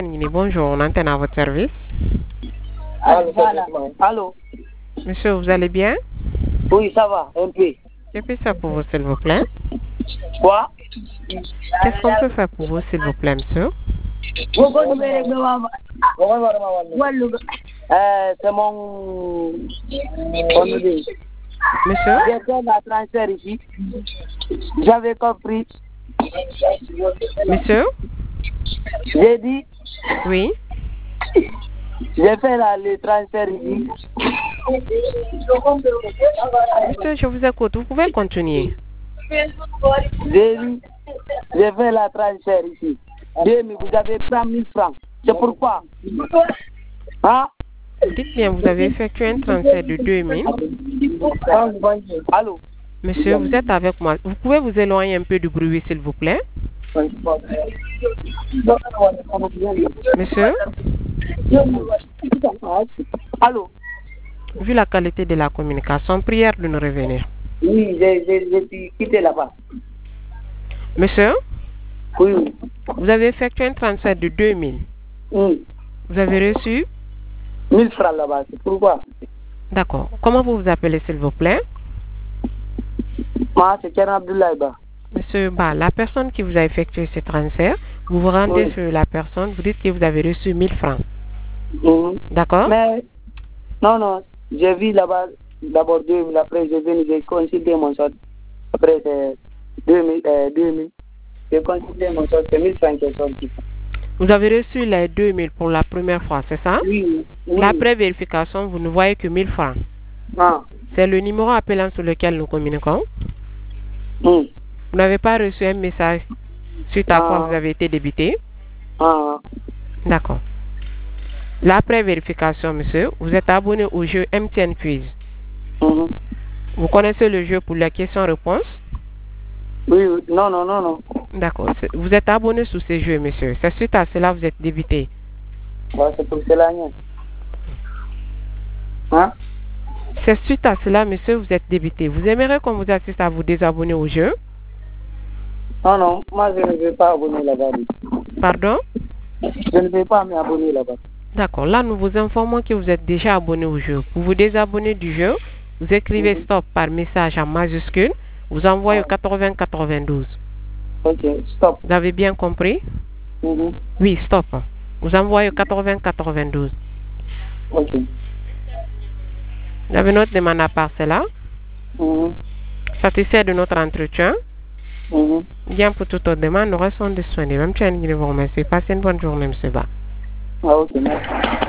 Bonjour, on antenne à votre service. Voilà. Allô? Monsieur, vous allez bien? Oui, ça va, un peu. Que puis ça pour vous, s'il vous plaît? Quoi? Qu'est-ce qu'on peut faire pour vous, s'il vous plaît, monsieur? C'est mon... Monsieur? J'ai fait la transfert ici. J'avais compris. Monsieur? J'ai dit, Oui? j'ai fait le transfert ici. Monsieur, je vous écoute. Vous pouvez continuer. J'ai dit, j'ai fait la transfert ici. 2000, vous avez 3000 francs. C'est pourquoi? Hein? Dites bien, vous avez effectué un transfert de 2000. Allô? Monsieur, vous êtes avec moi. Vous pouvez vous éloigner un peu du bruit, s'il vous plaît? Monsieur? Allô? Vu la qualité de la communication, prière de nous revenir. Oui, j'ai quitté là-bas. Monsieur? Oui. Vous avez effectué un transfert de 2000. Oui. Vous avez reçu? 1000 francs là-bas, c'est pourquoi? D'accord. Comment vous vous appelez, s'il vous plaît? Moi, c'est Kern Abdoulaye Ba. Monsieur Ba, la personne qui vous a effectué ce transfert, vous vous rendez Oui. sur la personne, vous dites que vous avez reçu 1000 francs. D'accord? Mais, non, j'ai vu là-bas d'abord 2000, après j'ai venu, j'ai consulté mon solde. Après c'est 2000. J'ai consulté mon solde, c'est 1005 qui est sorti. Vous avez reçu les 2000 pour la première fois, c'est ça? Oui. Après vérification, vous ne voyez que 1000 francs. Ah. C'est le numéro appelant sur lequel nous communiquons. Vous Vous n'avez pas reçu un message suite à quoi vous avez été débité? Ah. D'accord. Là, après vérification, monsieur, vous êtes abonné au jeu MTN Quiz. Vous connaissez le jeu pour les questions-réponses? Oui, non. D'accord. Vous êtes abonné sur ce jeu, monsieur. C'est suite à cela que vous êtes débité. Ouais, c'est pour cela. Hein? C'est suite à cela, monsieur, vous êtes débité. Vous aimeriez qu'on vous assiste à vous désabonner au jeu? Non, moi je ne vais pas abonner là-bas. Pardon? Je ne vais pas m'abonner là-bas. D'accord. Là, nous vous informons que vous êtes déjà abonné au jeu. Pour vous désabonner du jeu, vous écrivez stop par message en majuscule. Vous envoyez au 8092. Ok, stop. Vous avez bien compris? Oui, stop. Vous envoyez au 8092. Ok. Vous avez notre demande à part cela? Satisfait de notre entretien? Bien, pour toute autre demande, nous restons disponibles. Même si vous remercie. Passez une bonne journée, M. Ba. Ah, ok, merci.